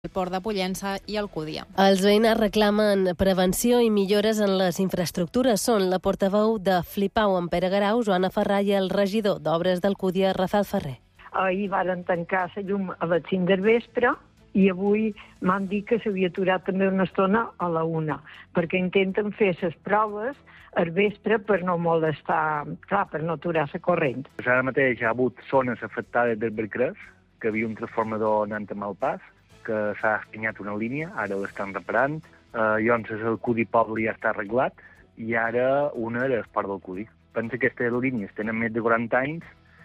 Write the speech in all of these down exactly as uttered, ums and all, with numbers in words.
el Port de Pollença i Alcúdia. Els veïns reclamen prevenció i millores en les infraestructures. Són la portaveu de Flipau en Pere Garau, Joana Ferrà, i el regidor d'Obres d'Alcúdia, Rafael Ferrer. Ahir varen tancar la llum a les cinc del vespre i avui m'han dit que s'havia aturat també una estona a la una, perquè intenten fer les proves al vespre per no molestar, clar, per no aturar la corrent. Ara mateix hi ha hagut zones afectades del Bercrés, que hi havia un transformador anant a mal pas, que s'ha escanyat una línia, ara l'estan reparant, eh, llavors el Cudi Poble ja està arreglat, i ara una era el Port del Cudi. Pensa que aquestes línies tenen més de quaranta anys,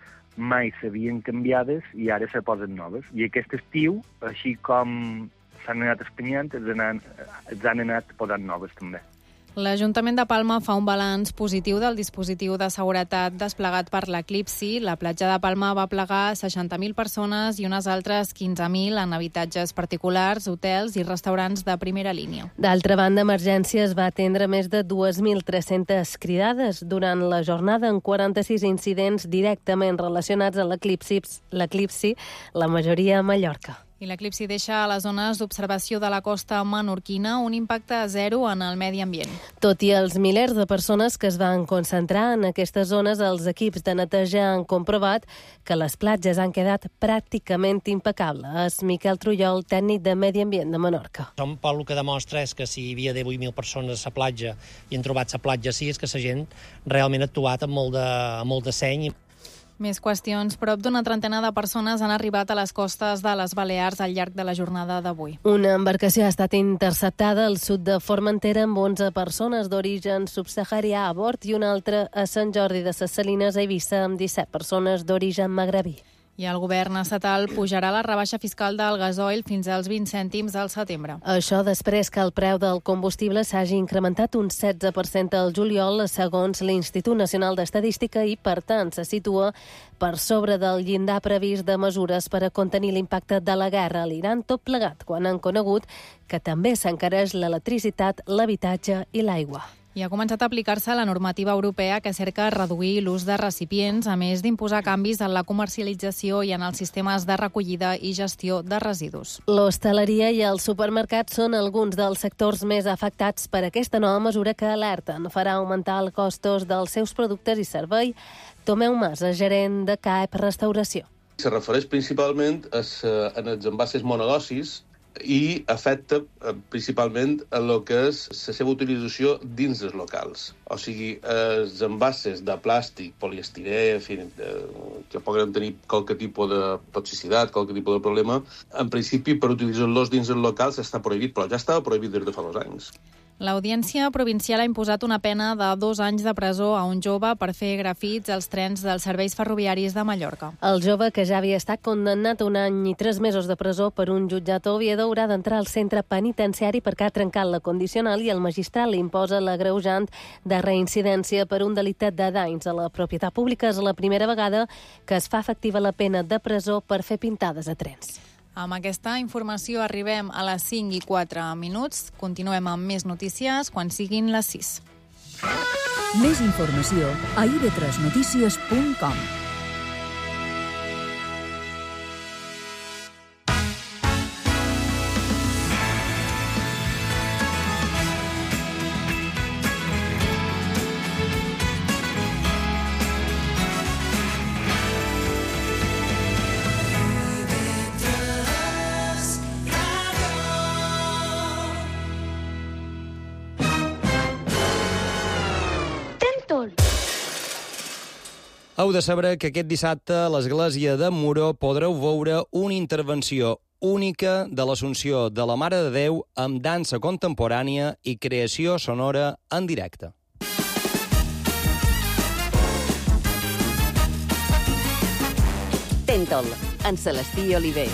mai s'havien canviades i ara se posen noves. I aquest estiu, així com s'han anat escanyant, els han, els han anat posant noves també. L'Ajuntament de Palma fa un balanç positiu del dispositiu de seguretat desplegat per l'Eclipsi. La platja de Palma va plegar seixanta mil persones i unes altres quinze mil en habitatges particulars, hotels i restaurants de primera línia. D'altra banda, Emergències va atendre més de dos mil tres-centes cridades durant la jornada en quaranta-sis incidents directament relacionats amb l'Eclipsi, la majoria a Mallorca. I l'eclipsi deixa a les zones d'observació de la costa menorquina un impacte zero en el medi ambient. Tot i els milers de persones que es van concentrar en aquestes zones, els equips de neteja han comprovat que les platges han quedat pràcticament impecables. És Miquel Trullol, tècnic de Medi Ambient de Menorca. Un poc el que demostra és que si hi havia divuit mil persones a la platja i han trobat la platja així, és que la gent realment ha actuat amb molt de, amb molt de seny. Més qüestions. Prop d'una trentena de persones han arribat a les costes de les Balears al llarg de la jornada d'avui. Una embarcació ha estat interceptada al sud de Formentera amb onze persones d'origen subsaharià a bord i una altra a Sant Jordi de ses Salines, a Eivissa, amb disset persones d'origen magrebí. I el govern estatal pujarà la rebaixa fiscal del gasoil fins als vint cèntims al setembre. Això després que el preu del combustible s'hagi incrementat un setze per cent al juliol, segons l'Institut Nacional d'Estadística, i, per tant, se situa per sobre del llindar previst de mesures per a contenir l'impacte de la guerra a l'Iran, tot plegat quan han conegut que també s'encareix l'electricitat, l'habitatge i l'aigua. I ha començat a aplicar-se la normativa europea que cerca reduir l'ús de recipients, a més d'imposar canvis en la comercialització i en els sistemes de recollida i gestió de residus. L'hostaleria i els supermercats són alguns dels sectors més afectats per aquesta nova mesura que alerten farà augmentar els costos dels seus productes i servei. Tomeu Mas, gerent de C A E P Restauració. Se refereix principalment a, a els envasos monodosis i afecta eh, principalment a lo que és la seva utilització dins dels locals. O sigui, els envasos de plàstic, poliestirè, en fi, eh, que poden tenir qualque tipus de toxicitat, qualque tipus de problema, en principi, per utilitzar-los dins els locals està prohibit, però ja estava prohibit des de fa dos anys. L'Audiència Provincial ha imposat una pena de dos anys de presó a un jove per fer grafits als trens dels serveis ferroviaris de Mallorca. El jove, que ja havia estat condemnat a un any i tres mesos de presó per un jutjat a Oviedo, haurà d'entrar al centre penitenciari perquè ha trencat la condicional i el magistrat li imposa l'agreujant de reincidència per un delicte de danys a la propietat pública. És la primera vegada que es fa efectiva la pena de presó per fer pintades a trens. Amb aquesta informació arribem a les cinc i quatre minuts. Continuem amb més notícies quan siguin les sis. Més informació a i ve tres notícies punt com. Heu de saber que aquest dissabte a l'església de Muro podreu veure una intervenció única de l'Assumpció de la Mare de Déu amb dansa contemporània i creació sonora en directe. Tentol, en Celestí Oliver.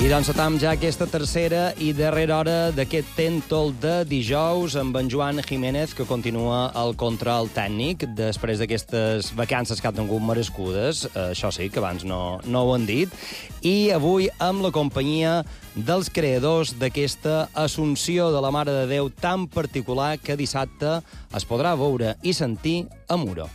doncs atam ja aquesta tercera i darrera hora d'aquest Tentol de dijous amb en Joan Jiménez, que continua al control tècnic després d'aquestes vacances que han tingut merescudes. Això sí, que abans no, no ho han dit. I avui amb la companyia dels creadors d'aquesta Assumpció de la Mare de Déu tan particular que dissabte es podrà veure i sentir a Muro.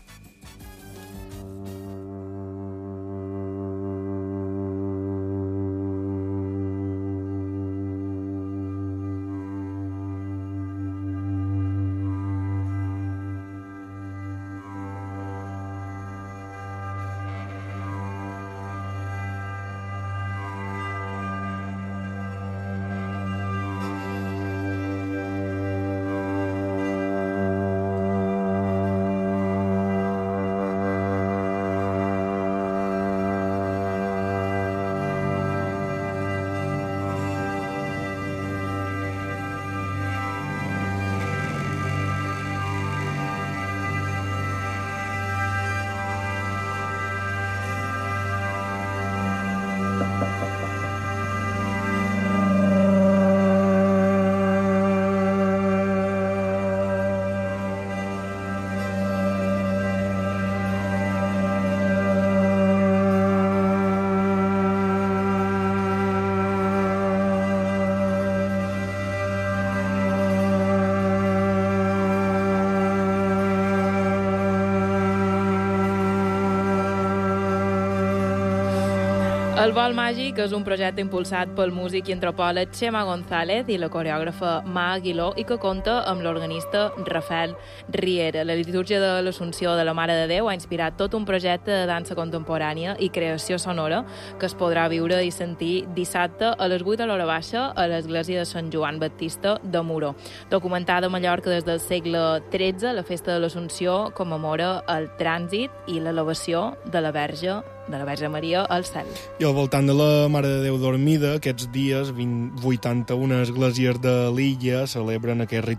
El Vol Màgic és un projecte impulsat pel músic i antropòleg Xema González i la coreògrafa Ma Aguiló i que compta amb l'organista Rafael Riera. La litúrgia de l'Assumpció de la Mare de Déu ha inspirat tot un projecte de dansa contemporània i creació sonora que es podrà viure i sentir dissabte a les vuit de l'hora baixa a l'església de Sant Joan Baptista de Muro. Documentada a Mallorca des del segle tretze, la festa de l'Assumpció commemora el trànsit i l'elevació de la Verge de la Verge Maria al cel. I al voltant de la Mare de Déu dormida, aquests dies, vuitanta-una esglésies de l'illa celebren aquest